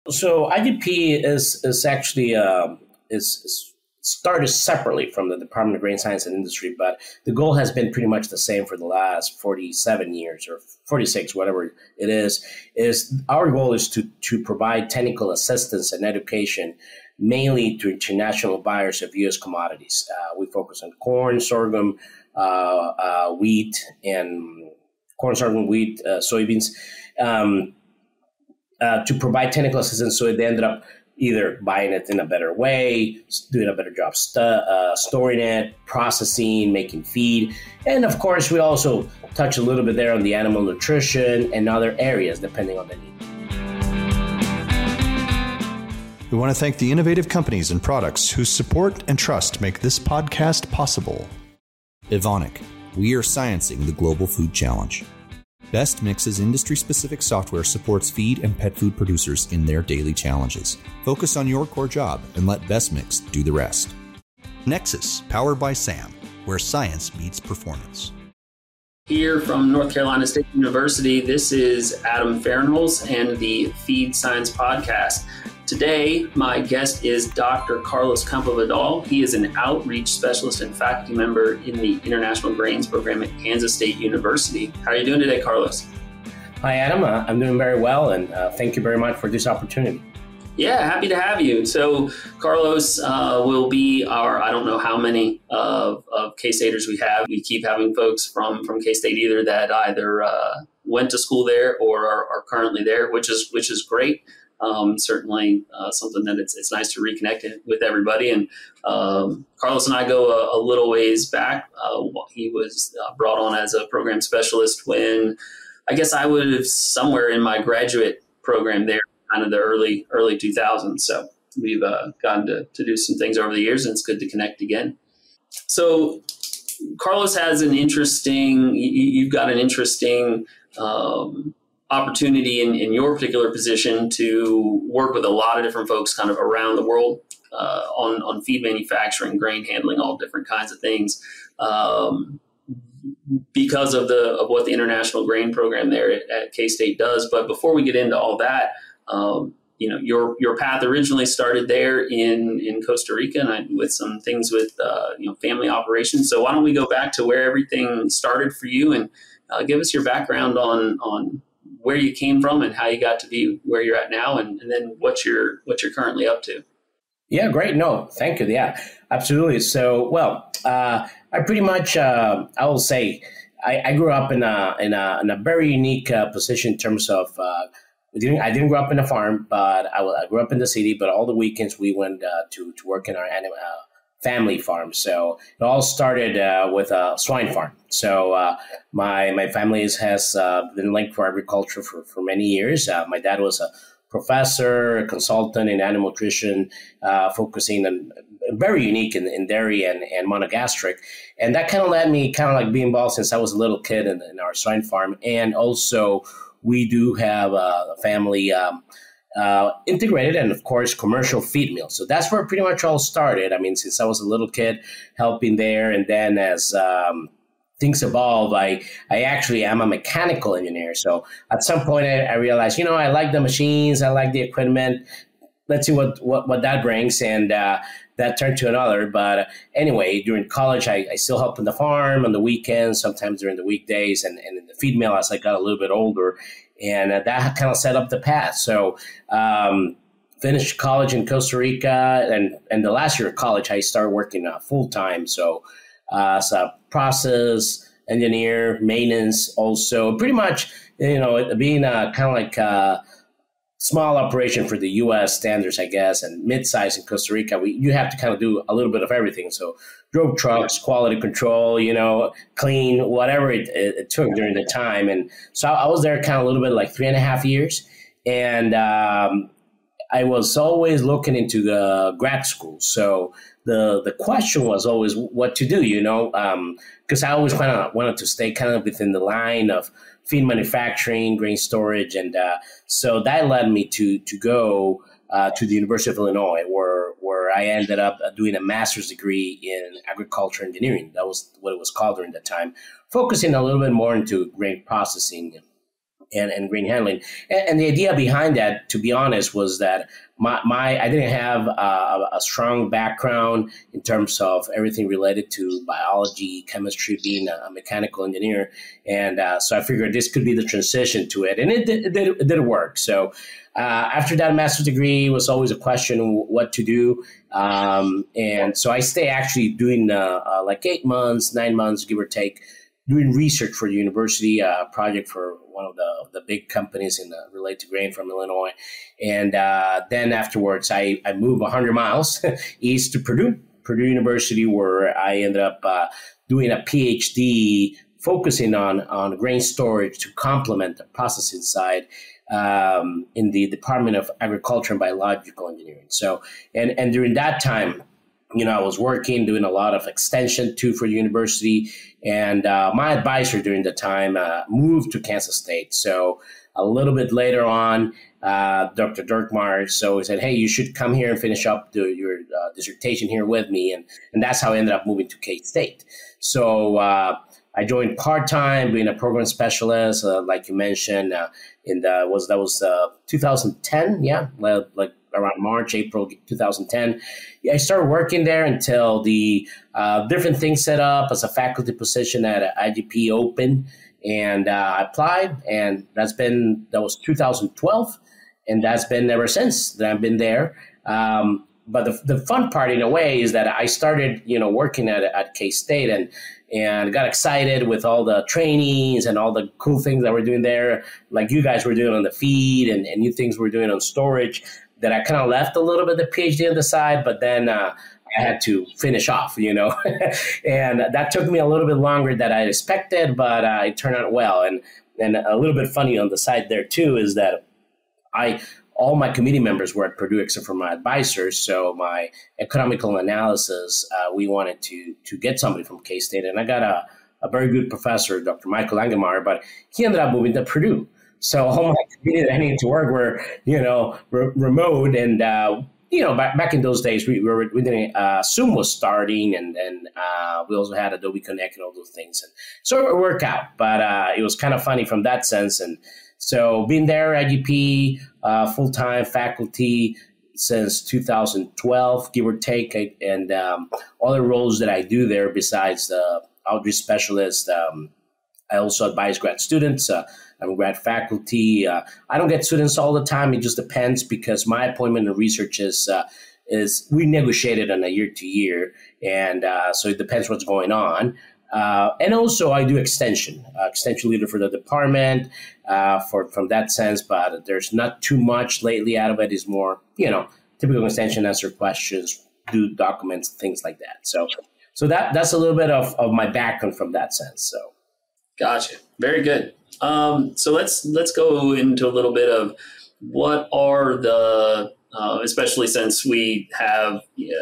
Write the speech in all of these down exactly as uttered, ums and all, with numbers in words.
So I D P is is actually um, is, is started separately from the Department of Grain Science and Industry, but the goal has been pretty much the same for the last forty-seven years or forty-six, whatever it is. Is our goal is to to provide technical assistance and education mainly to international buyers of U S commodities. Uh, we focus on corn, sorghum, uh, uh, wheat, and corn, sorghum, wheat, uh, soybeans. Um, Uh, to provide technical assistance, so they ended up either buying it in a better way, doing a better job stu- uh, storing it, processing, making feed. And of course, we also touch a little bit there on the animal nutrition and other areas, depending on the need. We want to thank the innovative companies and products whose support and trust make this podcast possible. Evonik, we are sciencing the global food challenge. Best Mix's industry-specific software supports feed and pet food producers in their daily challenges. Focus on your core job and let Best Mix do the rest. Nexus, powered by SAM, where science meets performance. Here from North Carolina State University, this is Adam Fahrenholz and the Feed Science Podcast. Today, my guest is Doctor Carlos Campo-Vidal. He is an outreach specialist and faculty member in the International Grains Program at Kansas State University. How are you doing today, Carlos? Hi, Adam. Uh, I'm doing very well, and uh, thank you very much for this opportunity. Yeah, happy to have you. So Carlos uh, will be our, I don't know how many of, of K-Staters we have. We keep having folks from, from K-State either that either uh, went to school there or are, are currently there, which is which is great. Um, certainly uh, something that it's it's nice to reconnect with everybody. And um, Carlos and I go a, a little ways back. Uh, he was uh, brought on as a program specialist when I guess I was somewhere in my graduate program there, kind of the early early two thousands. So we've uh, gotten to, to do some things over the years, and it's good to connect again. So Carlos has an interesting, you, you've got an interesting um, opportunity in, in your particular position to work with a lot of different folks kind of around the world uh, on, on feed manufacturing, grain handling, all different kinds of things. Um, because of the of what the International Grain Program there at, at K-State does. But before we get into all that, um, you know, your your path originally started there in, in Costa Rica, and I, with some things with uh, you know family operations. So why don't we go back to where everything started for you, and uh, give us your background on on where you came from and how you got to be where you're at now, and, and then what you're what you're currently up to. Yeah, great. No, thank you. Yeah, absolutely. So, well, uh, I pretty much, uh, I will say, I, I grew up in a in a, in a very unique uh, position in terms of, uh, I didn't I didn't grow up in a farm, but I, I grew up in the city. But all the weekends we went uh, to to work in our animal, uh, family farm. So it all started uh, with a swine farm. So uh, my my family has uh, been linked for agriculture for for many years. Uh, my dad was a professor, a consultant in animal nutrition, uh, focusing on very unique in, in dairy and, and monogastric. And that kind of led me kind of like being involved since I was a little kid in, in our swine farm. And also we do have a family um, uh, integrated and of course commercial feed mill. So that's where pretty much all started. I mean, since I was a little kid helping there, and then as um, things evolve, I, I actually am a mechanical engineer. So at some point I, I realized, you know, I like the machines, I like the equipment. Let's see what, what, what that brings. And uh, that turned to another. But anyway, during college, I, I still helped on the farm on the weekends, sometimes during the weekdays, and, and in the feed mill as I got a little bit older. And uh, that kind of set up the path. So um, finished college in Costa Rica. And, and the last year of college, I started working uh, full time. So Uh, as a process engineer, maintenance, also pretty much, you know, being a kind of like a small operation for the U S standards, I guess, and mid-size in Costa Rica, we, you have to kind of do a little bit of everything. So drove trucks, quality control, you know, clean, whatever it, it, it took during the time. And so I was there kind of a little bit like three and a half years. And um, I was always looking into the grad school. So the the question was always what to do, you know, because um, I always kind of wanted to stay kind of within the line of feed manufacturing, grain storage. And uh, so that led me to to go uh, to the University of Illinois, where, where I ended up doing a master's degree in agriculture engineering. That was what it was called during that time, focusing a little bit more into grain processing. and, and grain handling. And, and the idea behind that, to be honest, was that my, my I didn't have a, a strong background in terms of everything related to biology, chemistry, being a, a mechanical engineer. And uh, so I figured this could be the transition to it. And it did, it did, it did work. So uh, after that master's degree, it was always a question of what to do. Um, and so I stay actually doing uh, uh, like eight months, nine months, give or take, doing research for the university, a uh, project for one of the the big companies in the related to grain from Illinois. And uh, then afterwards, I, I moved one hundred miles east to Purdue, Purdue University, where I ended up uh, doing a PhD focusing on, on grain storage to complement the processing side um, in the Department of Agriculture and Biological Engineering. So, and, and during that time, you know, I was working, doing a lot of extension too for the university. And uh, my advisor during the time uh, moved to Kansas State. So a little bit later on, uh, Doctor Dirkmar, so he said, hey, you should come here and finish up the, your uh, dissertation here with me. And, and that's how I ended up moving to K-State. So uh, I joined part-time, being a program specialist, uh, like you mentioned, uh, in the, was that was uh, two thousand ten, yeah, like around March, April two thousand ten. I started working there until the uh, different things set up as a faculty position at I G P open, and uh, I applied, and that's been, that was two thousand twelve, and that's been ever since that I've been there. Um, but the the fun part in a way is that I started, you know, working at at K-State and and got excited with all the trainings and all the cool things that we're doing there, like you guys were doing on the feed and, and new things we're doing on storage, that I kind of left a little bit of the PhD on the side, but then uh, I had to finish off, you know, and that took me a little bit longer than I expected, but uh, it turned out well. And and a little bit funny on the side there too is that I all my committee members were at Purdue except for my advisors. So my economical analysis, uh, we wanted to to get somebody from K-State, and I got a, a very good professor, Doctor Michael Langemeier, but he ended up moving to Purdue. So all my committee that I needed to work were, you know, re- remote. And, uh, you know, back, back in those days, we were, we didn't, uh, Zoom was starting, and then uh, we also had Adobe Connect and all those things. And so it worked out, but uh, it was kind of funny from that sense. And so being there at I G P, uh, full-time faculty since two thousand twelve, give or take, and um, other roles that I do there besides the outreach specialist, um, I also advise grad students. Uh, I'm grad faculty. Uh, I don't get students all the time. It just depends because my appointment in research is uh, is we negotiate it on a year to year, and uh, so it depends what's going on. Uh, and also, I do extension, uh, extension leader for the department uh, for from that sense. But there's not too much lately out of it. It's more, you know, typical extension, answer questions, do documents, things like that. So, so that that's a little bit of, of my background from that sense. So, gotcha. Very good. Um, so let's let's go into a little bit of what are the, uh, especially since we have, yeah,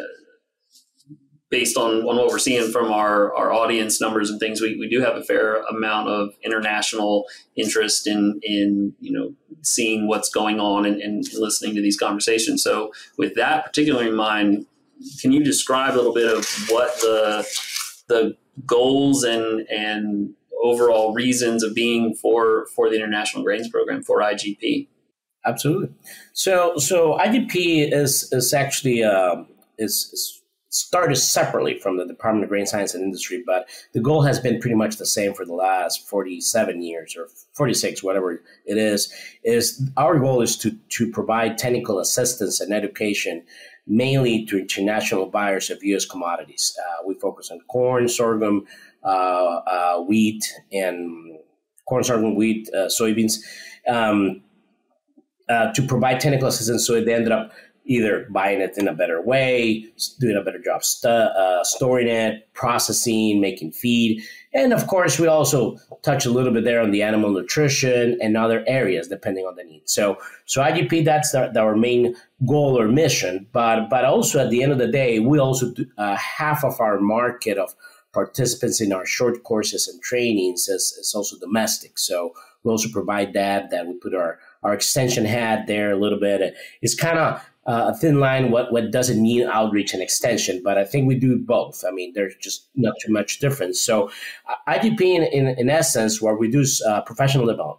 based on, on what we're seeing from our, our audience numbers and things, we, we do have a fair amount of international interest in, in you know, seeing what's going on and, and listening to these conversations. So with that particular in mind, can you describe a little bit of what the the goals and and overall reasons of being for, for the International Grains Program, for I G P? Absolutely. So so I G P is is actually um, is, is started separately from the Department of Grain Science and Industry, but the goal has been pretty much the same for the last forty-seven years or forty-six, whatever it is. Is our goal is to to provide technical assistance and education mainly to international buyers of U S commodities. Uh, we focus on corn, sorghum, uh, uh, wheat, and corn, sorghum, wheat, uh, soybeans, um, uh, to provide technical assistance. So they ended up either buying it in a better way, doing a better job stu- uh, storing it, processing, making feed. And of course, we also touch a little bit there on the animal nutrition and other areas, depending on the need. So, so I G P, that's the, our main goal or mission. But, but also at the end of the day, we also do, uh, half of our market of participants in our short courses and trainings is, is also domestic. So we also provide that, that we put our, our extension hat there a little bit. It's kind of Uh, a thin line, what, what doesn't mean outreach and extension, but I think we do both. I mean, there's just not too much difference. So uh, I G P, in, in, in essence, where we do uh, professional development.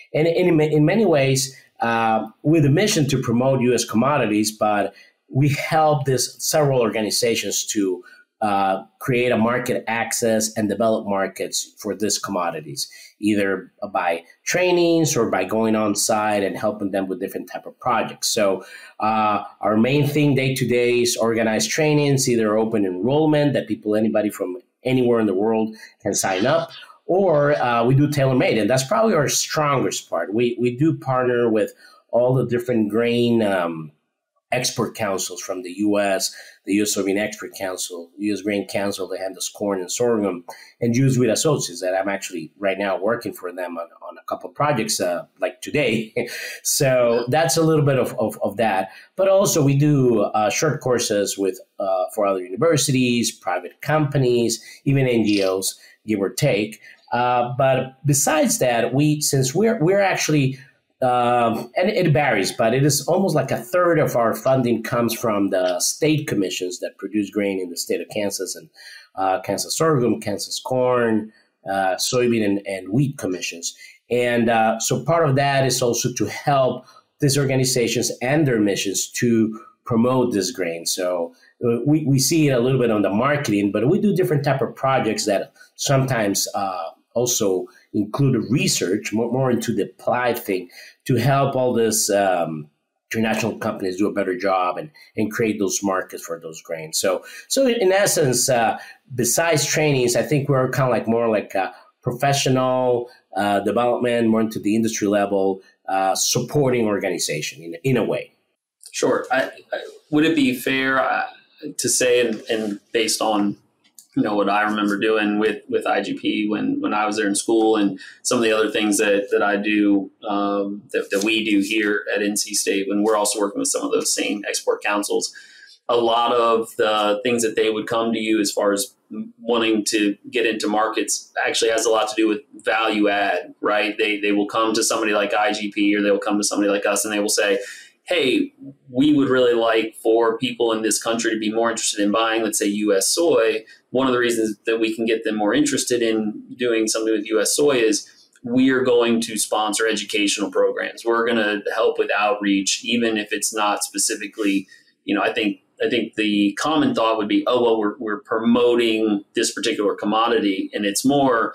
And in, in many ways, uh, with a mission to promote U S commodities, but we help this several organizations to uh, create a market access and develop markets for these commodities, either by trainings or by going on site and helping them with different type of projects. So uh, our main thing day to day is organized trainings, either open enrollment that people, anybody from anywhere in the world can sign up, or uh, we do tailor-made, and that's probably our strongest part. We we do partner with all the different grain um, export councils from the U S, the U S Soybean Export Council, U S Grain Council that handles corn and sorghum, and Jews with Associates that I'm actually right now working for them on, on a couple of projects uh, like today. So that's a little bit of, of, of that. But also we do uh, short courses with uh, for other universities, private companies, even N G Os, give or take. Uh, but besides that, we since we're we're actually Um, and it varies, but it is almost like a third of our funding comes from the state commissions that produce grain in the state of Kansas, and uh, Kansas sorghum, Kansas corn, uh, soybean, and, and wheat commissions. And uh, so part of that is also to help these organizations and their missions to promote this grain. So uh, we, we see it a little bit on the marketing, but we do different type of projects that sometimes uh, also include research, more, more into the applied thing, to help all this um, international companies do a better job and, and create those markets for those grains. So, so in essence, uh, besides trainings, I think we're kind of like more like a professional uh, development, more into the industry level, uh, supporting organization in, in a way. Sure. I, I, would it be fair uh, to say, and, and based on you know, what I remember doing with, with I G P when, when I was there in school, and some of the other things that, that I do, um, that, that we do here at N C State, when we're also working with some of those same export councils, a lot of the things that they would come to you as far as wanting to get into markets actually has a lot to do with value add, right? They, they will come to somebody like I G P, or they will come to somebody like us, and they will say, hey, we would really like for people in this country to be more interested in buying, let's say, U S soy. One of the reasons that we can get them more interested in doing something with U S soy is we are going to sponsor educational programs. We're going to help with outreach, even if it's not specifically, you know, I think I think the common thought would be, oh, well, we're we're promoting this particular commodity. And it's more,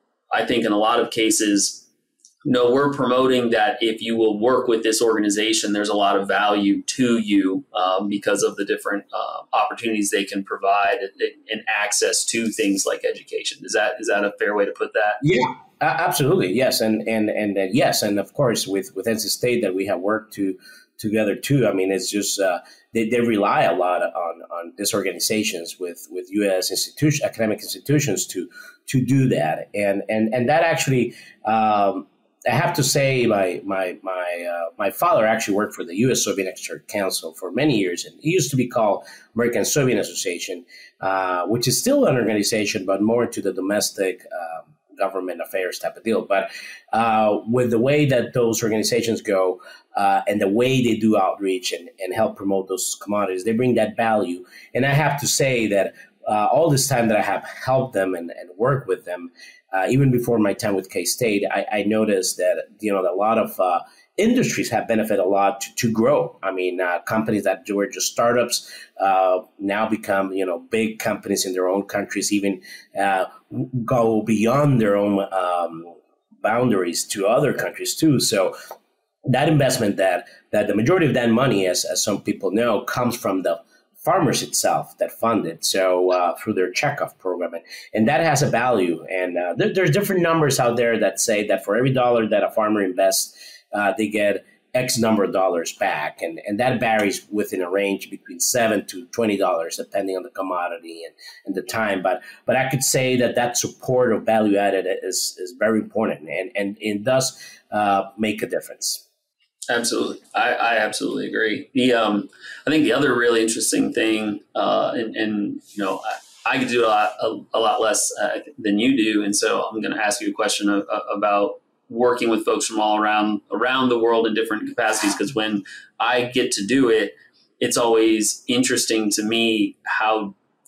I think in a lot of cases, no, we're promoting that if you will work with this organization, there's a lot of value to you um, because of the different uh, opportunities they can provide and, and access to things like education. Is that is that a fair way to put that? Yeah, absolutely. Yes. And and and uh, yes. And of course, with, with N C State that we have worked to together too. I mean, it's just uh, they, they rely a lot on, on these organizations with, with U S institution, academic institutions to to do that. And and, and that actually um, I have to say, my my my uh, my father actually worked for the U S Soybean Export Council for many years, and it used to be called American Soybean Association, uh, which is still an organization, but more into the domestic um, government affairs type of deal. But uh, with the way that those organizations go uh, and the way they do outreach and, and help promote those commodities, they bring that value. And I have to say that uh, all this time that I have helped them and, and worked with them, Uh, even before my time with K-State, I, I noticed that, you know, a lot of uh, industries have benefited a lot to, to grow. I mean, uh, companies that were just startups uh, now become, you know, big companies in their own countries, even uh, go beyond their own um, boundaries to other countries too. So that investment, that that the majority of that money, as, as some people know, comes from the farmers itself that fund it, so uh, through their checkoff program, and, and that has a value. And uh, there, there's different numbers out there that say that for every dollar that a farmer invests, uh, they get X number of dollars back, and, and that varies within a range between seven to twenty dollars, depending on the commodity and, and the time. But but I could say that that support of value added is is very important, and and it does uh, make a difference. Absolutely. I, I absolutely agree. The um, I think the other really interesting thing, uh, and, and you know, I, I could do a lot, a, a lot less uh, than you do, and so I'm going to ask you a question of, uh, about working with folks from all around around the world in different capacities. Because when I get to do it, it's always interesting to me how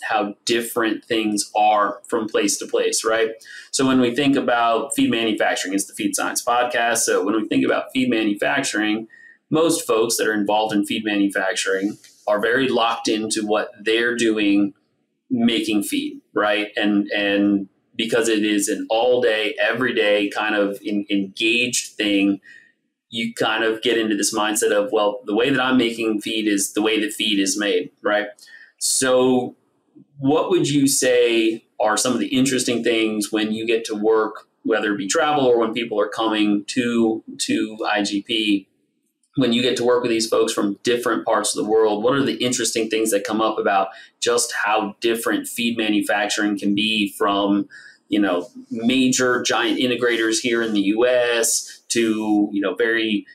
how different things are from place to place, right? So when we think about feed manufacturing, it's the Feed Science Podcast. So when we think about feed manufacturing, most folks that are involved in feed manufacturing are very locked into what they're doing, making feed, right? And and because it is an all day, every day kind of in, engaged thing, you kind of get into this mindset of, well, the way that I'm making feed is the way that feed is made, right? So what would you say are some of the interesting things when you get to work, whether it be travel or when people are coming to, to I G P, when you get to work with these folks from different parts of the world? What are the interesting things that come up about just how different feed manufacturing can be from, you know, major giant integrators here in the U S to, you know, very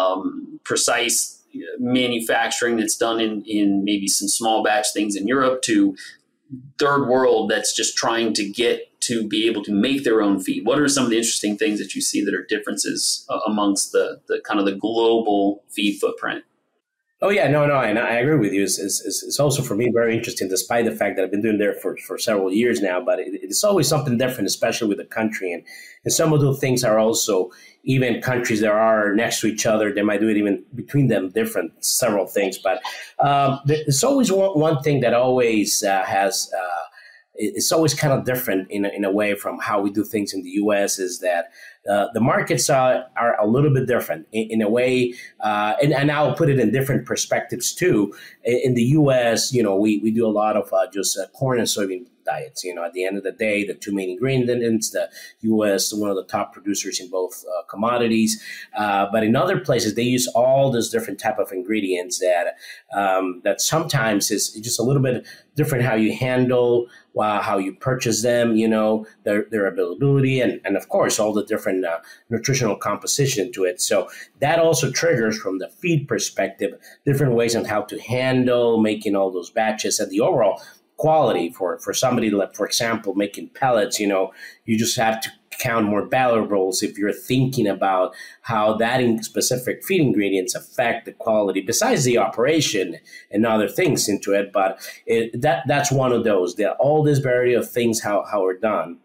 um, precise manufacturing that's done in, in maybe some small batch things in Europe to third world that's just trying to get to be able to make their own feed? What are some of the interesting things that you see that are differences uh, amongst the, the kind of the global feed footprint? Oh, yeah, no, no, and I agree with you. It's, it's, it's also, for me, very interesting, despite the fact that I've been doing there for, for several years now. But it, it's always something different, especially with the country. And, and some of those things are also, even countries that are next to each other, they might do it even between them, different, several things. But um, there's always one, one thing that always uh, has, uh, it's always kind of different in a, in a way from how we do things in the U S, is that Uh, the markets are, are a little bit different in, in a way, uh, and, and I'll put it in different perspectives too. In, in the U S, you know, we, we do a lot of uh, just uh, corn and soybean diets. You know, at the end of the day, the two main ingredients, the U S, one of the top producers in both uh, commodities. Uh, but in other places, they use all those different type of ingredients that um, that sometimes is just a little bit different how you handle, uh, how you purchase them, you know, their, their availability, and, and of course, all the different uh, nutritional composition to it. So that also triggers, from the feed perspective, different ways on how to handle making all those batches and the overall quality for, for somebody, like, for example, making pellets. You know, you just have to count more valuables if you're thinking about how that in specific feed ingredients affect the quality, besides the operation and other things into it. But it, that that's one of those. There all this variety of things how how are done.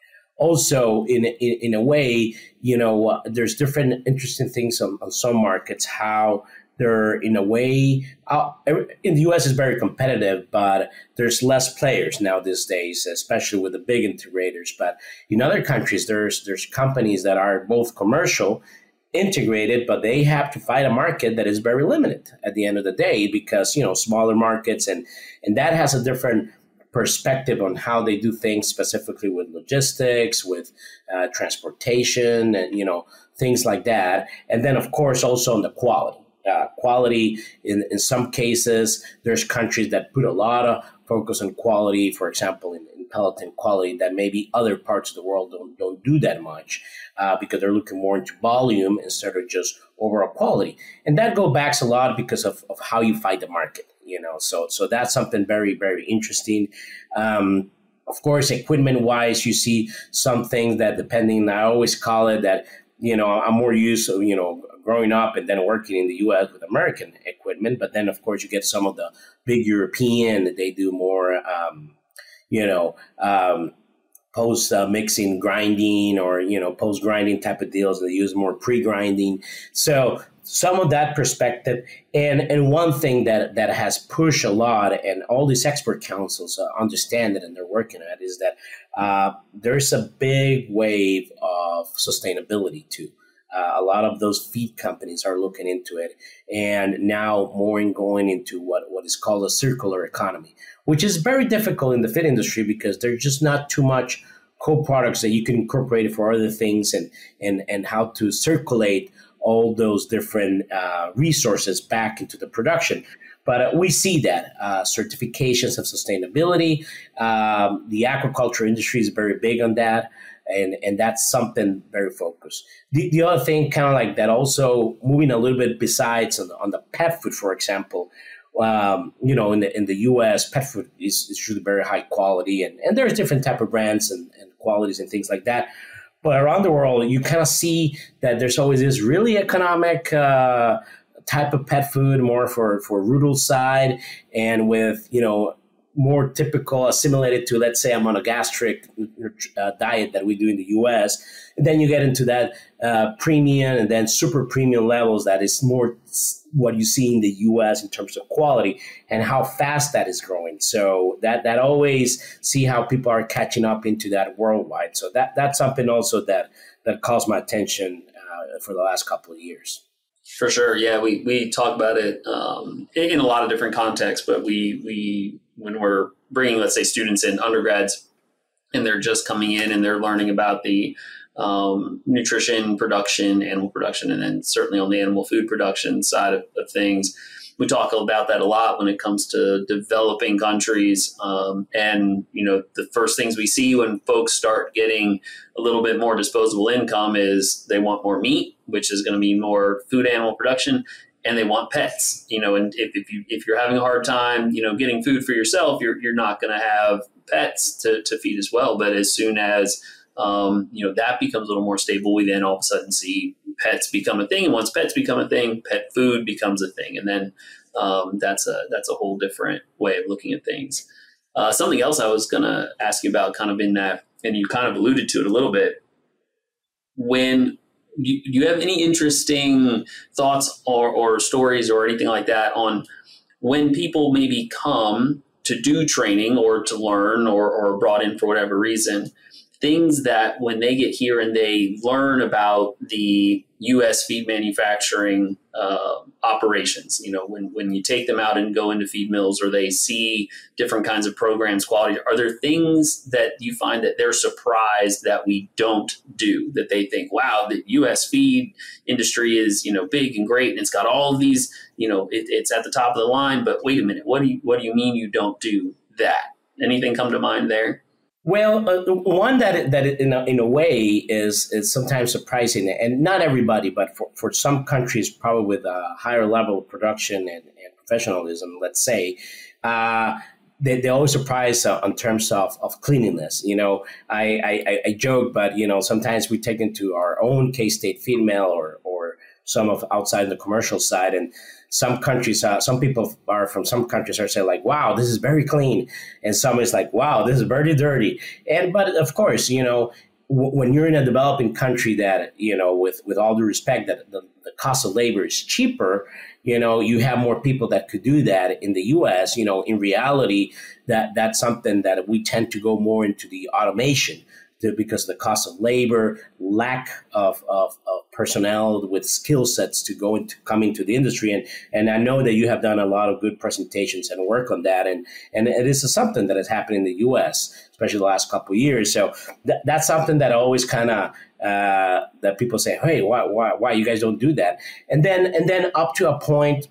Also, in in, in a way, you know, uh, there's different interesting things on, on some markets, how they're in a way, uh, in the U S is very competitive, but there's less players now these days, especially with the big integrators. But in other countries, there's there's companies that are both commercial, integrated, but they have to fight a market that is very limited at the end of the day, because, you know, smaller markets, and and that has a different perspective on how they do things, specifically with logistics, with uh, transportation, and, you know, things like that. And then, of course, also on the quality. Uh, quality, in, in some cases, there's countries that put a lot of focus on quality, for example, in, in pelleting quality, that maybe other parts of the world don't, don't do that much uh, because they're looking more into volume instead of just overall quality. And that goes back a lot because of, of how you fight the market, you know. So, so that's something very, very interesting. Um, of course, equipment-wise, you see some things that, depending, I always call it that, you know, I'm more used to, you know, growing up and then working in the U S with American equipment. But then, of course, you get some of the big European, they do more, um, you know, um, post uh, mixing, grinding, or, you know, post grinding type of deals. They use more pre-grinding. So some of that perspective. And and one thing that, that has pushed a lot, and all these expert councils uh, understand it and they're working at, is that uh, there's a big wave of sustainability too. Uh, a lot of those feed companies are looking into it, and now more in going into what, what is called a circular economy, which is very difficult in the feed industry because there's just not too much co-products that you can incorporate for other things, and, and, and how to circulate all those different uh, resources back into the production. But uh, we see that uh, certifications of sustainability, um, the aquaculture industry is very big on that. And and that's something very focused. The the other thing, kind of like that, also moving a little bit besides on the, on the pet food, for example, um, you know, in the in the U S, pet food is, is really very high quality, and, and there's different type of brands and, and qualities and things like that. But around the world, you kind of see that there's always this really economic uh, type of pet food, more for for rural side, and with, you know, more typical, assimilated to, let's say, a monogastric uh, diet that we do in the U S. And then you get into that uh, premium and then super premium levels that is more what you see in the U S in terms of quality and how fast that is growing. So that that always see how people are catching up into that worldwide. So that that's something also that that calls my attention uh, for the last couple of years. For sure. Yeah, we, we talk about it um, in, in a lot of different contexts, but we, we when we're bringing, let's say, students in, undergrads, and they're just coming in and they're learning about the um, nutrition production, animal production, and then certainly on the animal food production side of, of things, we talk about that a lot when it comes to developing countries. Um, and, you know, the first things we see when folks start getting a little bit more disposable income is they want more meat, which is going to mean more food animal production, and they want pets, you know, and if, if you, if you're having a hard time, you know, getting food for yourself, you're, you're not going to have pets to, to feed as well. But as soon as, um, you know, that becomes a little more stable, we then all of a sudden see pets become a thing. And once pets become a thing, pet food becomes a thing. And then um, that's a that's a whole different way of looking at things. Uh, something else I was going to ask you about kind of in that, and you kind of alluded to it a little bit, when you, do you have any interesting thoughts or, or stories or anything like that on when people maybe come to do training or to learn or, or brought in for whatever reason, things that when they get here and they learn about the U S feed manufacturing uh, operations, you know, when, when you take them out and go into feed mills or they see different kinds of programs, quality, are there things that you find that they're surprised that we don't do, that they think, wow, the U S feed industry is, you know, big and great and it's got all of these, you know, it, it's at the top of the line, but wait a minute, what do you, what do you mean you don't do that? Anything come to mind there? Well, uh, one that that in a, in a way is is sometimes surprising, and not everybody, but for, for some countries, probably with a higher level of production and, and professionalism, let's say, uh, they they always surprise uh, in terms of, of cleanliness. You know, I, I I joke, but you know, sometimes we take into our own K-State feed mill or or some of outside the commercial side, and some countries, uh, some people are from some countries are saying like, wow, this is very clean. And some is like, wow, this is very dirty. And, but of course, you know, w- when you're in a developing country that, you know, with, with all due respect, that the, the cost of labor is cheaper, you know, you have more people that could do that. In the U S, you know, in reality, that that's something that we tend to go more into the automation. To, because of the cost of labor, lack of, of, of personnel with skill sets to go into come into the industry. And and I know that you have done a lot of good presentations and work on that. And and this is something that has happened in the U S, especially the last couple of years. So th- that's something that always kind of uh, that people say, hey, why, why why you guys don't do that? And then and then up to a point,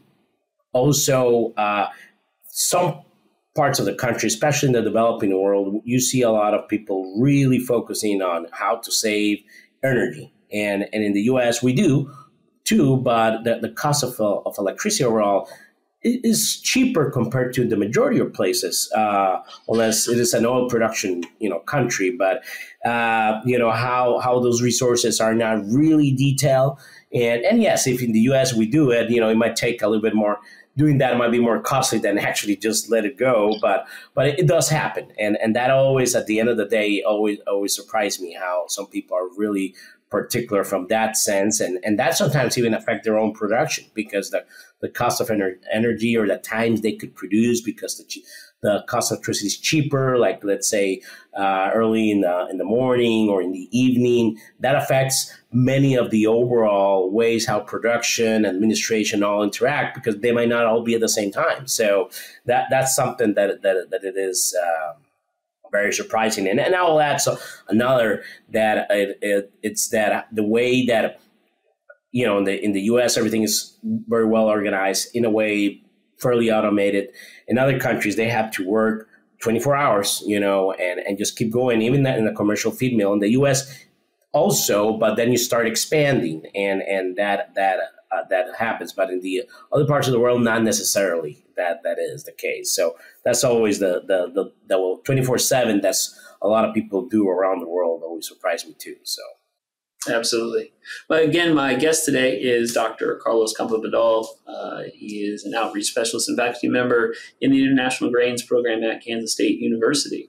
also uh, some parts of the country, especially in the developing world, you see a lot of people really focusing on how to save energy. And and in the U S, we do too, but the, the cost of, uh, of electricity overall is cheaper compared to the majority of places, uh, unless it is an oil production, you know, country. But, uh, you know, how how those resources are not really detailed. And, and yes, if in the U S we do it, you know, it might take a little bit more. Doing that might be more costly than actually just let it go, but but it, it does happen, and and that always at the end of the day always always surprised me how some people are really particular from that sense, and and that sometimes even affect their own production because the the cost of ener- energy or the times they could produce because the the cost of electricity is cheaper, like let's say uh, early in the in the morning or in the evening. That affects many of the overall ways how production, administration all interact because they might not all be at the same time. So that that's something that that that it is uh, very surprising. And and I will add so another that it, it, it's that the way that you know in the in the U S everything is very well organized in a way fairly automated. In other countries, they have to work twenty-four hours, you know, and, and just keep going, even that in the commercial feed mill. In the U S also, but then you start expanding, and, and that that uh, that happens. But in the other parts of the world, not necessarily that that is the case. So that's always the the the, the twenty-four seven. That's a lot of people do around the world. Always surprised me too. So. Absolutely. But again, my guest today is Doctor Carlos Campo-Vidal. Uh, he is an outreach specialist and faculty member in the International Grains Program at Kansas State University.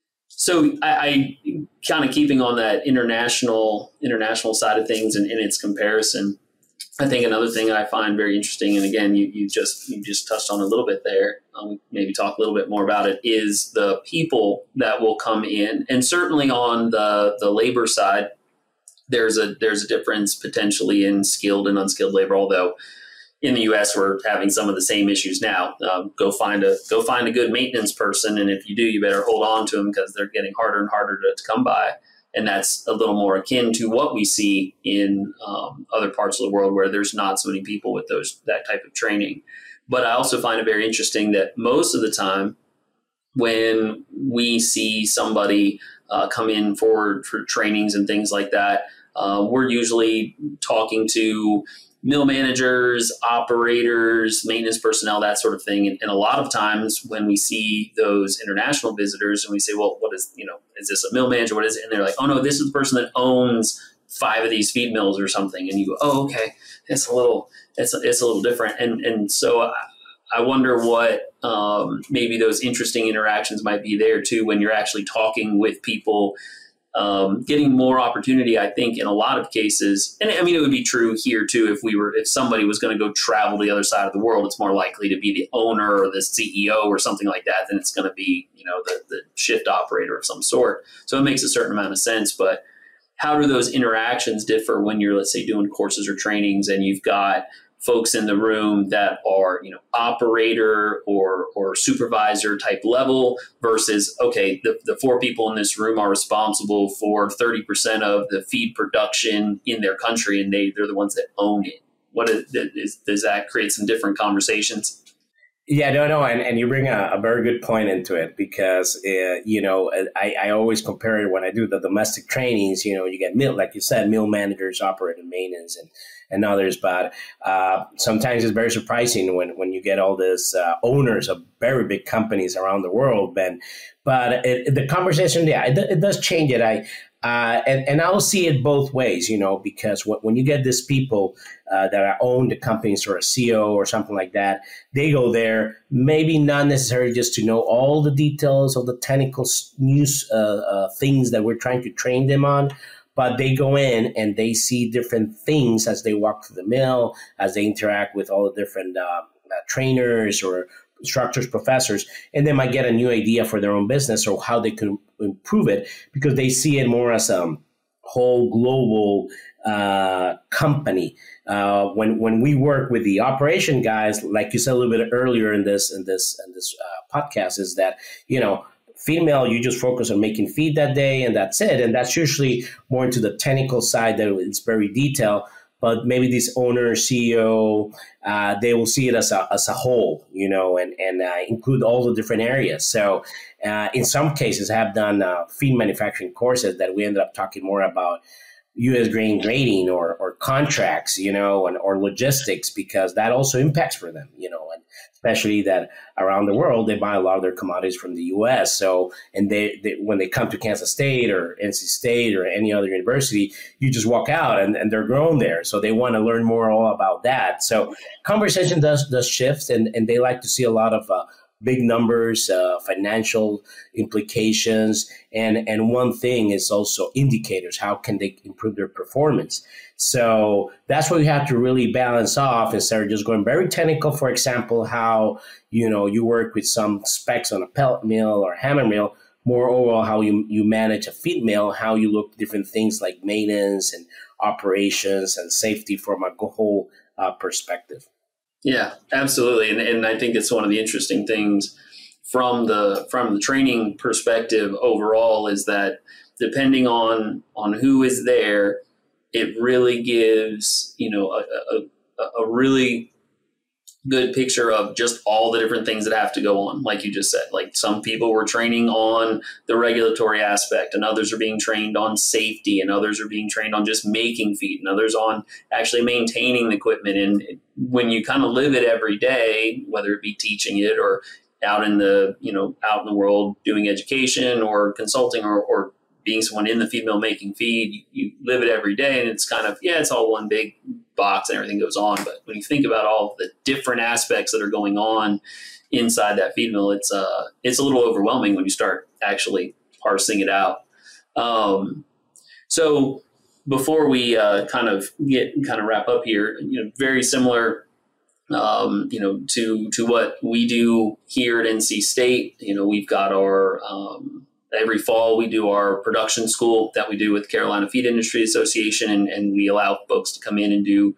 So I, I kind of keeping on that international international side of things and in its comparison, I think another thing I find very interesting, and again, you, you just you just touched on a little bit there, um, maybe talk a little bit more about it, is the people that will come in. And certainly on the, the labor side, there's a there's a difference potentially in skilled and unskilled labor, although in the U S we're having some of the same issues now. Um, go find a go find a good maintenance person, and if you do, you better hold on to them because they're getting harder and harder to, to come by. And that's a little more akin to what we see in um, other parts of the world where there's not so many people with those that type of training. But I also find it very interesting that most of the time when we see somebody uh, come in for, for trainings and things like that, uh, we're usually talking to mill managers, operators, maintenance personnel, that sort of thing. And, and a lot of times when we see those international visitors and we say, well, what is, you know, is this a mill manager? What is it? And they're like, oh no, this is the person that owns five of these feed mills or something. And you go, oh, okay, it's a little, it's a, it's a little different. And, and so I, I wonder what um, maybe those interesting interactions might be there too, when you're actually talking with people. Um, getting more opportunity, I think, in a lot of cases. And I mean, it would be true here too. If we were, if somebody was going to go travel to the other side of the world, it's more likely to be the owner or the C E O or something like that than it's going to be, you know, the, the shift operator of some sort. So it makes a certain amount of sense. But how do those interactions differ when you're, let's say, doing courses or trainings and you've got folks in the room that are, you know, operator or or supervisor type level versus, okay, the, the four people in this room are responsible for thirty percent of the feed production in their country and they, they're the ones that own it. What is, is does that create some different conversations? Yeah, no, no, and, and you bring a, a very good point into it because, uh, you know, I, I always compare it when I do the domestic trainings, you know, you get mill, like you said, mill managers, operator maintenance, and, and others. But uh, sometimes it's very surprising when, when you get all these uh, owners of very big companies around the world, Ben. But it, the conversation, yeah, it, it does change it. I Uh, and, and I'll see it both ways, you know, because when, when you get these people uh, that are own the companies or a C E O or something like that, they go there, maybe not necessarily just to know all the details of the technical news uh, uh, things that we're trying to train them on, but they go in and they see different things as they walk through the mill, as they interact with all the different uh, uh, trainers or instructors, professors, and they might get a new idea for their own business or how they can improve it because they see it more as a whole global uh, company. Uh, when when we work with the operation guys, like you said a little bit earlier in this in this in this uh, podcast, is that you know. Female, you just focus on making feed that day and that's it. And that's usually more into the technical side that it's very detailed. But maybe this owner, C E O, uh, they will see it as a as a whole, you know, and and uh, include all the different areas. So, uh, in some cases, I have done uh, feed manufacturing courses that we ended up talking more about U S grain grading or or contracts, you know, and or logistics because that also impacts for them, you know, and especially that around the world they buy a lot of their commodities from the U S. So, and they, they when they come to Kansas State or N C State or any other university, you just walk out and, and they're grown there. So they want to learn more all about that. So conversation does does shift, and and they like to see a lot of uh, big numbers, uh, financial implications. And, and one thing is also indicators. How can they improve their performance? So that's what you have to really balance off instead of just going very technical. For example, how, you know, you work with some specs on a pellet mill or hammer mill, more overall how you, you manage a feed mill, how you look at different things like maintenance and operations and safety from a whole uh, perspective. Yeah, absolutely. And, and I think it's one of the interesting things from the from the training perspective overall is that depending on on who is there, it really gives, you know, a, a, a really good picture of just all the different things that have to go on. Like you just said, like some people were training on the regulatory aspect and others are being trained on safety and others are being trained on just making feed and others on actually maintaining the equipment. And when you kind of live it every day, whether it be teaching it or out in the, you know, out in the world doing education or consulting or, or being someone in the feed mill making feed, you, you live it every day, and it's kind of, yeah, it's all one big box and everything goes on. But when you think about all the different aspects that are going on inside that feed mill, it's uh, it's a little overwhelming when you start actually parsing it out. Um, so before we uh, kind of get kind of wrap up here, you know, very similar, um, you know, to to what we do here at N C State. You know, we've got our um, every fall we do our production school that we do with Carolina Feed Industry Association, and, and we allow folks to come in and do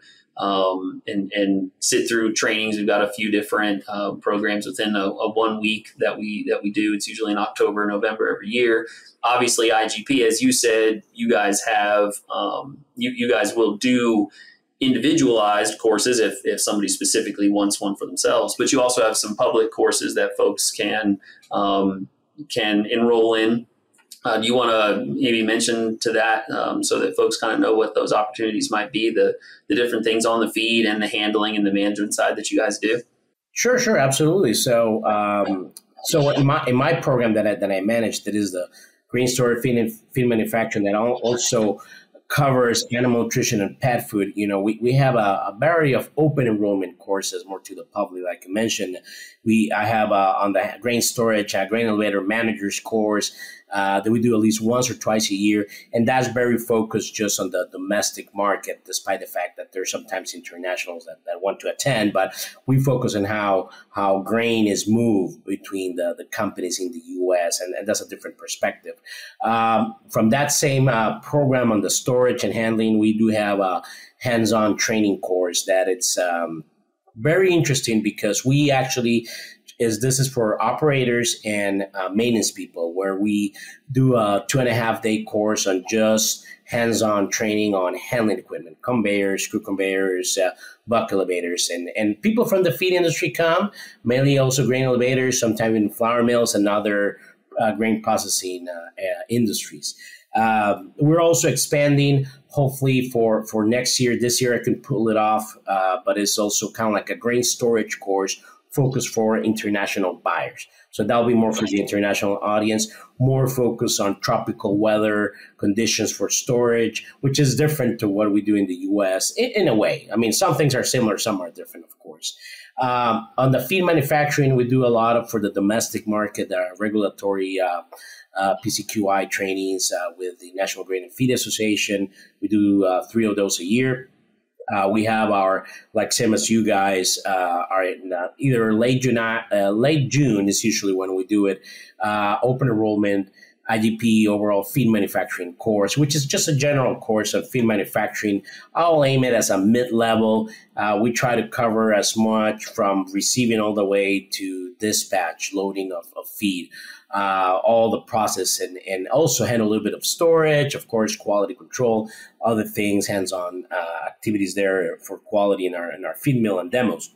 um, and, and sit through trainings. We've got a few different uh, programs within a, a one week that we that we do. It's usually in October, November every year. Obviously, I G P, as you said, you guys have um, you you guys will do individualized courses if if somebody specifically wants one for themselves. But you also have some public courses that folks can um, can enroll in. Uh, do you want to maybe mention to that um, so that folks kind of know what those opportunities might be, the the different things on the feed and the handling and the management side that you guys do? Sure, sure, absolutely. So, um, so in my in my program that I, that I manage, that is the grain storage, feed, and feed manufacturing, that also covers animal nutrition and pet food. You know, we, we have a, a variety of open enrollment courses, more to the public, like I mentioned. We I have uh, on the grain storage, uh, grain elevator managers course uh, that we do at least once or twice a year, and that's very focused just on the domestic market, despite the fact that there's sometimes internationals that, that want to attend. But we focus on how how grain is moved between the, the companies in the U S, and, and that's a different perspective. Um, from that same uh, program on the storage and handling, we do have a hands-on training course that it's um, very interesting, because we actually is this is for operators and uh, maintenance people, where we do a two and a half day course on just hands-on training on handling equipment, conveyors, screw conveyors, uh, buck elevators, and, and people from the feed industry come, mainly also grain elevators, sometimes in flour mills and other uh, grain processing uh, uh, industries. Um, we're also expanding, hopefully for, for next year. This year I can pull it off, uh, but it's also kind of like a grain storage course focused for international buyers. So that'll be more for the international audience, more focused on tropical weather conditions for storage, which is different to what we do in the U S in, in a way. I mean, some things are similar, some are different, of course. Um, on the feed manufacturing, we do a lot of, for the domestic market, uh, regulatory uh, uh, P C Q I trainings uh, with the National Grain and Feed Association. We do uh, three of those a year. Uh, we have our, like same as you guys, uh, are in uh, either late June, uh, late June is usually when we do it, uh, open enrollment, I G P overall feed manufacturing course, which is just a general course of feed manufacturing. I'll aim it as a mid-level. Uh, we try to cover as much from receiving all the way to dispatch, loading of, of feed, uh, all the process, and, and also handle a little bit of storage, of course, quality control, other things, hands-on uh, activities there for quality in our in our feed mill and demos.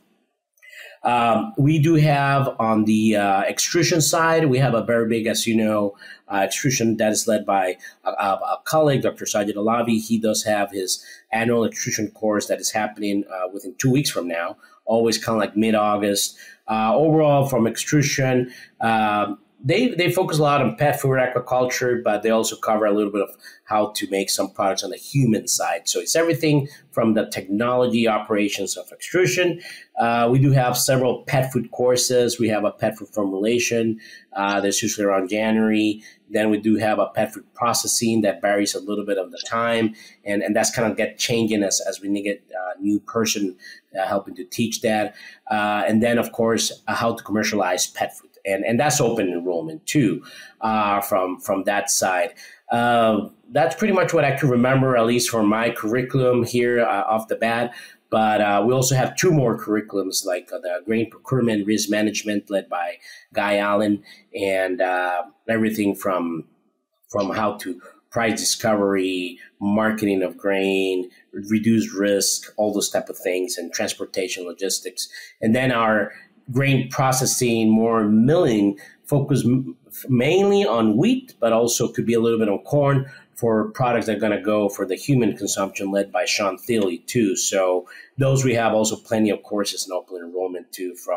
Um, we do have on the uh, extrusion side, we have a very big, as you know, uh, extrusion that is led by a, a, a colleague, Doctor Sajid Alavi. He does have his annual extrusion course that is happening uh, within two weeks from now, always kind of like mid-August. Uh, overall, from extrusion, um, They they focus a lot on pet food aquaculture, but they also cover a little bit of how to make some products on the human side. So it's everything from the technology operations of extrusion. Uh, we do have several pet food courses. We have a pet food formulation uh, that's usually around January. Then we do have a pet food processing that varies a little bit of the time, and, and that's kind of get changing as, as we get a new person uh, helping to teach that. Uh, and then, of course, uh, how to commercialize pet food. And, and that's open enrollment too, uh, from from that side. Uh, that's pretty much what I can remember, at least for my curriculum here uh, off the bat. But uh, we also have two more curriculums, like uh, the grain procurement risk management led by Guy Allen, and uh, everything from from how to price discovery, marketing of grain, reduce risk, all those type of things, and transportation logistics. And then our grain processing, more milling, focus m- mainly on wheat, but also could be a little bit on corn for products that are going to go for the human consumption, led by Sean Thiele too. So those we have also plenty of courses in open enrollment too, from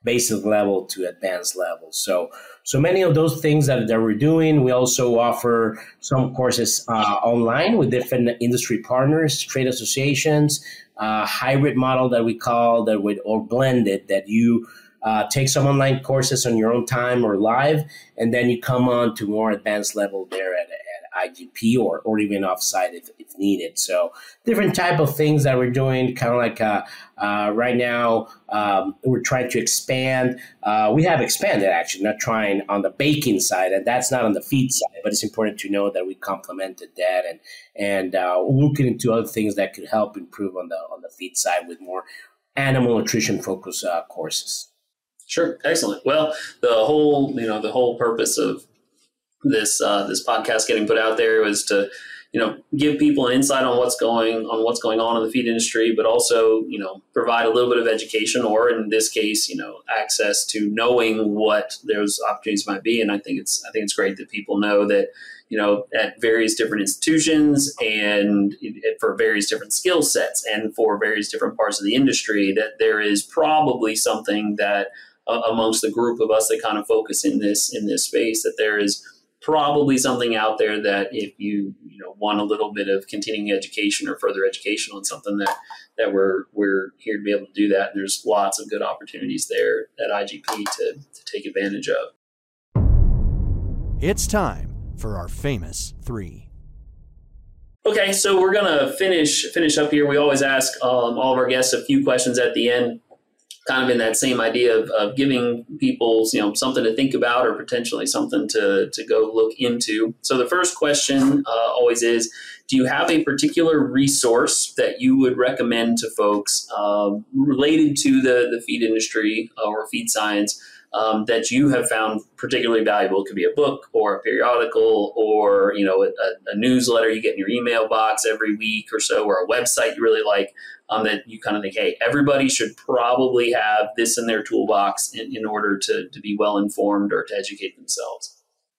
basic level to advanced level. So, so many of those things that, that we're doing. We also offer some courses uh, online with different industry partners, trade associations, uh, hybrid model that we call that with or blended that you uh, take some online courses on your own time or live, and then you come on to more advanced level there at, at I G P or, or even offsite if, if needed. So different type of things that we're doing, kind of like uh, uh, right now um, we're trying to expand. Uh, we have expanded actually, not trying on the baking side, and that's not on the feed side, but it's important to know that we complemented that and and uh, looking into other things that could help improve on the on the feed side with more animal nutrition focused uh, courses. Sure, excellent. Well, the whole you know the whole purpose of this uh, this podcast getting put out there was to you know give people an insight on what's going on what's going on in the feed industry, but also you know provide a little bit of education, or in this case, you know access to knowing what those opportunities might be. And I think it's I think it's great that people know that you know at various different institutions and for various different skill sets and for various different parts of the industry that there is probably something that uh, amongst the group of us that kind of focus in this in this space, that there is probably something out there that if you you know want a little bit of continuing education or further education on something, that that we're we're here to be able to do that. And there's lots of good opportunities there at I G P to, to take advantage of. It's time for our famous three. Okay, so we're gonna finish finish up here. We always ask um, all of our guests a few questions at the end, kind of in that same idea of, of giving people, you know, something to think about or potentially something to, to go look into. So the first question uh, always is, do you have a particular resource that you would recommend to folks um, related to the, the feed industry or feed science um, that you have found particularly valuable? It could be a book or a periodical or, you know, a, a newsletter you get in your email box every week or so, or a website you really like. Um, that you kind of think, hey, everybody should probably have this in their toolbox in, in order to, to be well informed or to educate themselves?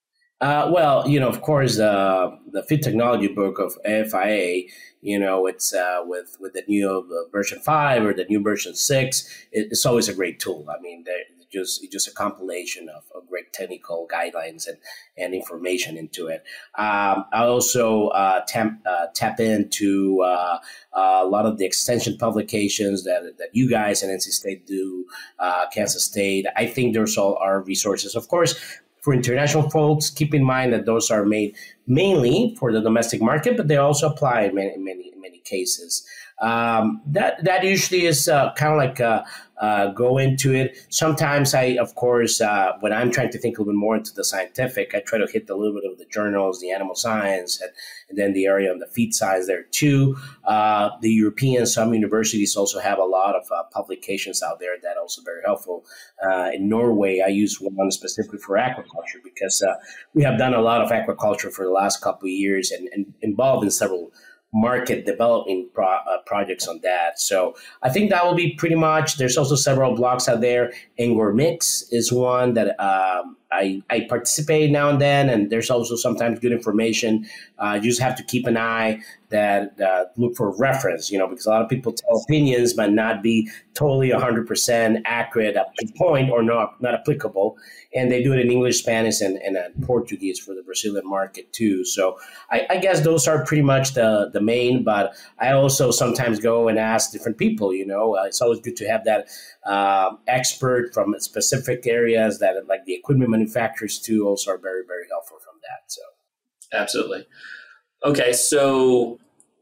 Uh, well, you know, of course, uh, the feed technology book of A F I A, you know, it's uh, with with the new uh, version five or the new version six. It, it's always a great tool. I mean, they're just it's just a compilation of, of great technical guidelines and, and information into it. Um, I also uh, tap uh, tap into uh, uh, a lot of the extension publications that that you guys and N C State do, uh, Kansas State. I think those all are resources, of course. For international folks, keep in mind that those are made mainly for the domestic market, but they also apply in many, many, many cases. Um, that that usually is uh, kind of like uh, uh, go into it. Sometimes I, of course, uh, when I'm trying to think a little bit more into the scientific, I try to hit a little bit of the journals, the animal science, and, and then the area of the feed science there too. Uh, the European, some universities also have a lot of uh, publications out there that are also very helpful. Uh, in Norway, I use one specifically for aquaculture because uh, we have done a lot of aquaculture for the last couple of years and, and involved in several market development pro, uh, projects on that. So I think that will be pretty much. There's also several blogs out there. Angor Mix is one that um, I, I participate now and then, and there's also sometimes good information. Uh, you just have to keep an eye that uh, look for reference, you know, because a lot of people tell opinions but not be totally one hundred percent accurate at the point or not not applicable. And they do it in English, Spanish, and, and uh, Portuguese for the Brazilian market too. So I, I guess those are pretty much the, the main, but I also sometimes go and ask different people, you know. Uh, it's always good to have that uh, expert from specific areas that like the equipment manufacturers too also are very, very helpful from that. So absolutely. Okay, so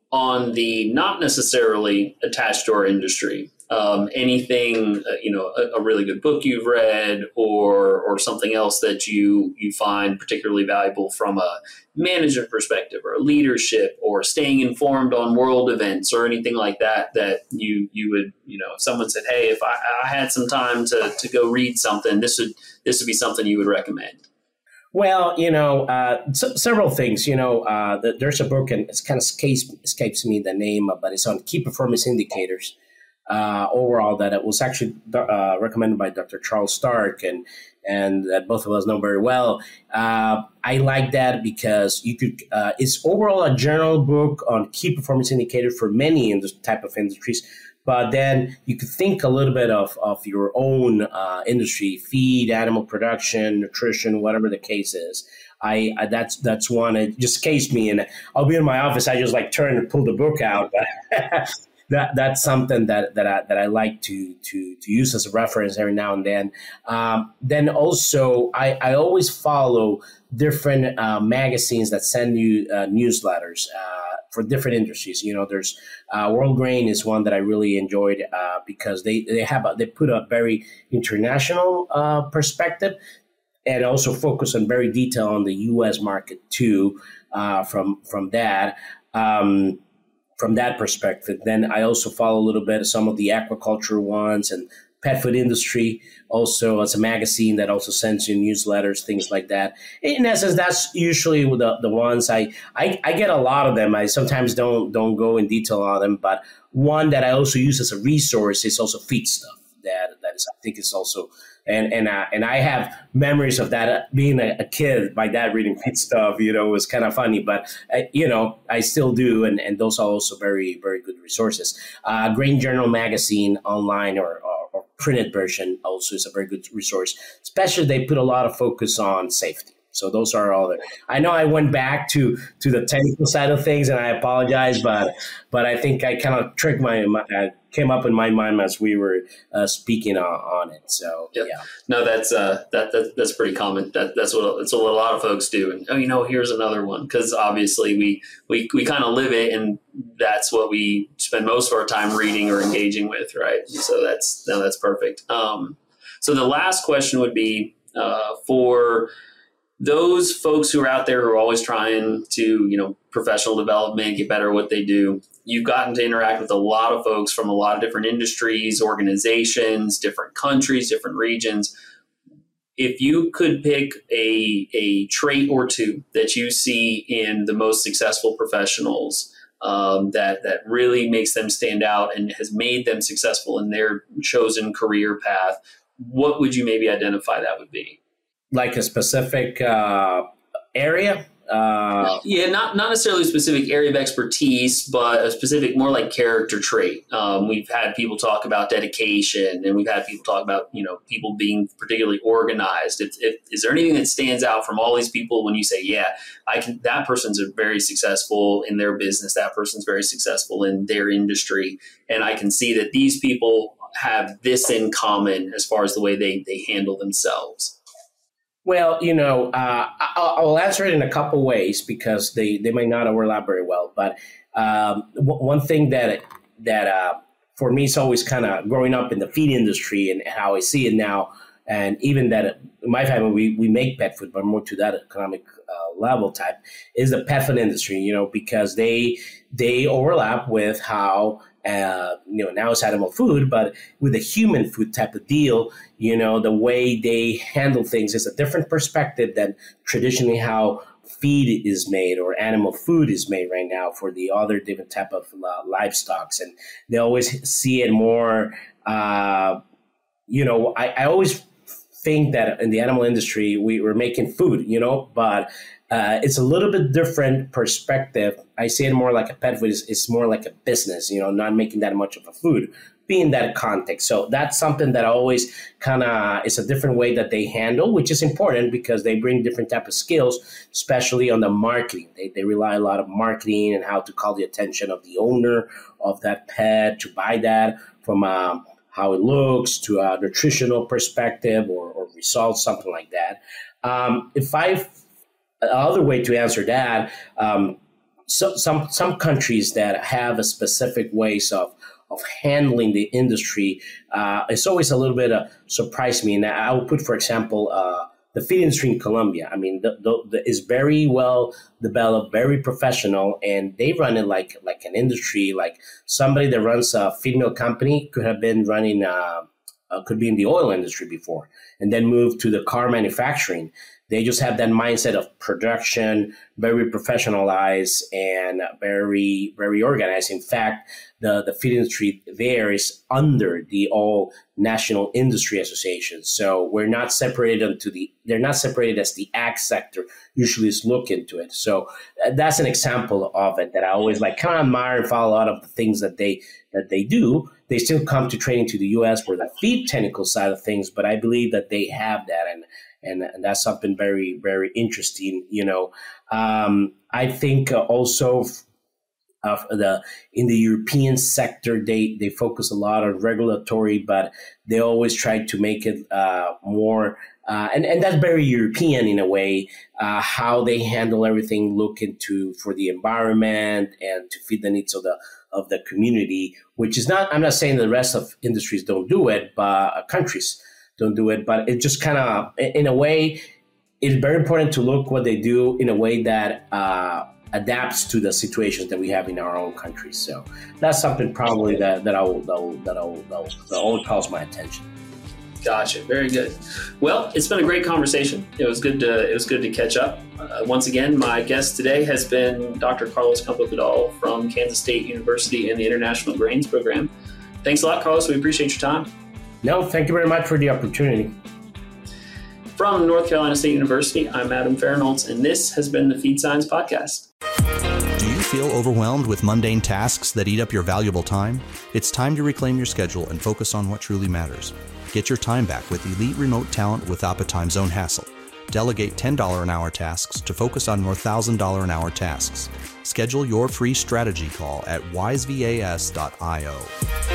on the not necessarily attached to our industry, um, anything, uh, you know, a, a really good book you've read or or something else that you you find particularly valuable from a management perspective or a leadership or staying informed on world events or anything like that, that you you would, you know, if someone said, hey, if I, I had some time to, to go read something, this would this would be something you would recommend? Well, you know, uh, s- several things. You know, uh, the, there's a book, and it kind of escapes, escapes me the name, but it's on key performance indicators uh, overall. That it was actually uh, recommended by Doctor Charles Stark, and and that both of us know very well. Uh, I like that because you could. Uh, it's overall a general book on key performance indicators for many in this type of industries. but then you could think a little bit of, of your own uh, industry, feed, animal production, nutrition, whatever the case is. I, I that's that's one. It just cased me, and I'll be in my office. I just like turn and pull the book out. But that that's something that that I that I like to to to use as a reference every now and then. Um, then also, I I always follow different uh, magazines that send you uh, newsletters uh, for different industries. You know, there's uh, World Grain is one that I really enjoyed uh, because they they have a, they put a very international uh, perspective. And also focus on very detail on the U S market too. Uh, from from that um, from that perspective, then I also follow a little bit of some of the aquaculture ones and pet food industry. Also, as a magazine that also sends you newsletters, things like that. In essence, that's usually the the ones I I, I get a lot of them. I sometimes don't don't go in detail on them, but one that I also use as a resource is also Feed Stuff. That that is I think is also. And and uh, and I have memories of that uh, being a, a kid, my dad reading Feed Stuff, you know, it was kind of funny, but, uh, you know, I still do. And, and those are also very, very good resources. Uh, Grain Journal magazine online or, or, or printed version also is a very good resource, especially they put a lot of focus on safety. So those are all there. I know I went back to, to the technical side of things, and I apologize, but but I think I kind of tricked my, my uh, came up in my mind as we were uh, speaking on, on it. So yep. yeah, no, that's uh, that, that that's pretty common. That that's what that's what a lot of folks do. And oh, you know, here's another one, because obviously we we we kind of live it, and that's what we spend most of our time reading or engaging with, right? So that's no, that's perfect. Um, so the last question would be uh, for those folks who are out there who are always trying to, you know, professional development, get better at what they do. You've gotten to interact with a lot of folks from a lot of different industries, organizations, different countries, different regions. If you could pick a, a trait or two that you see in the most successful professionals um, that, that really makes them stand out and has made them successful in their chosen career path, what would you maybe identify that would be? Like a specific uh, area? Uh, yeah, not not necessarily a specific area of expertise, but a specific, more like character trait. Um, we've had people talk about dedication, and we've had people talk about, you know, people being particularly organized. If, if, is there anything that stands out from all these people when you say, yeah, I can, that person's very successful in their business, that person's very successful in their industry, and I can see that these people have this in common as far as the way they they handle themselves? Well, you know, uh, I'll, I'll answer it in a couple ways because they, they might not overlap very well. But um, w- one thing that that uh, for me is always kind of growing up in the feed industry and how I see it now, and even that in my family we, we make pet food, but more to that economic uh, level type, is the pet food industry. You know, because they they overlap with how. Uh, you know, now it's animal food, but with a human food type of deal, you know, the way they handle things is a different perspective than traditionally how feed is made or animal food is made right now for the other different type of uh, livestocks. And they always see it more, uh, you know, I, I always think that in the animal industry, we were making food, you know, but Uh, it's a little bit different perspective. I see it more like a pet food. It's, it's more like a business, you know, not making that much of a food, be in that context. So that's something that I always kind of, it's a different way that they handle, which is important because they bring different type of skills, especially on the marketing. They, they rely a lot of marketing and how to call the attention of the owner of that pet to buy that from um, how it looks to a nutritional perspective or, or results, something like that. Um, if I Another way to answer that, um, so, some some countries that have a specific ways of of handling the industry, uh, it's always a little bit uh, surprised me. And I would put, for example, uh, the feed industry in Colombia. I mean, the, the, the is very well developed, very professional, and they run it like like an industry. Like somebody that runs a feed mill company could have been running, uh, uh, could be in the oil industry before, and then move to the car manufacturing. They just have that mindset of production, very professionalized and very, very organized. In fact, the, the feed industry there is under the All National Industry Association. So we're not separated into the, they're not separated as the ag sector usually is look into it. So uh, that's an example of it that I always like kind of admire and follow a lot of the things that they, that they do. They still come to training to the U S for the feed technical side of things, but I believe that they have that. And, and, and that's something very, very interesting. You know, um, I think uh, also of the in the European sector, they, they focus a lot on regulatory, but they always try to make it uh, more, uh, and, and that's very European in a way, uh, how they handle everything, look into for the environment and to feed the needs of the of the community, which is not, I'm not saying the rest of industries don't do it, but uh, countries don't do it, but it just kind of, in a way, it's very important to look what they do in a way that uh, adapts to the situations that we have in our own countries. So that's something probably that that I will, that will, that I will, that will, that always calls my attention. Gotcha. Very good. Well, it's been a great conversation. It was good to it was good to catch up. Uh, once again, my guest today has been Doctor Carlos Campos-Vidal from Kansas State University and the International Grains Program. Thanks a lot, Carlos. We appreciate your time. No, thank you very much for the opportunity. From North Carolina State University, I'm Adam Fairnoltz, and this has been the Feed Science Podcast. Do you feel overwhelmed with mundane tasks that eat up your valuable time? It's time to reclaim your schedule and focus on what truly matters. Get your time back with elite remote talent without the time zone hassle. Delegate ten dollars an hour tasks to focus on more one thousand dollars an hour tasks. Schedule your free strategy call at wise vas dot io.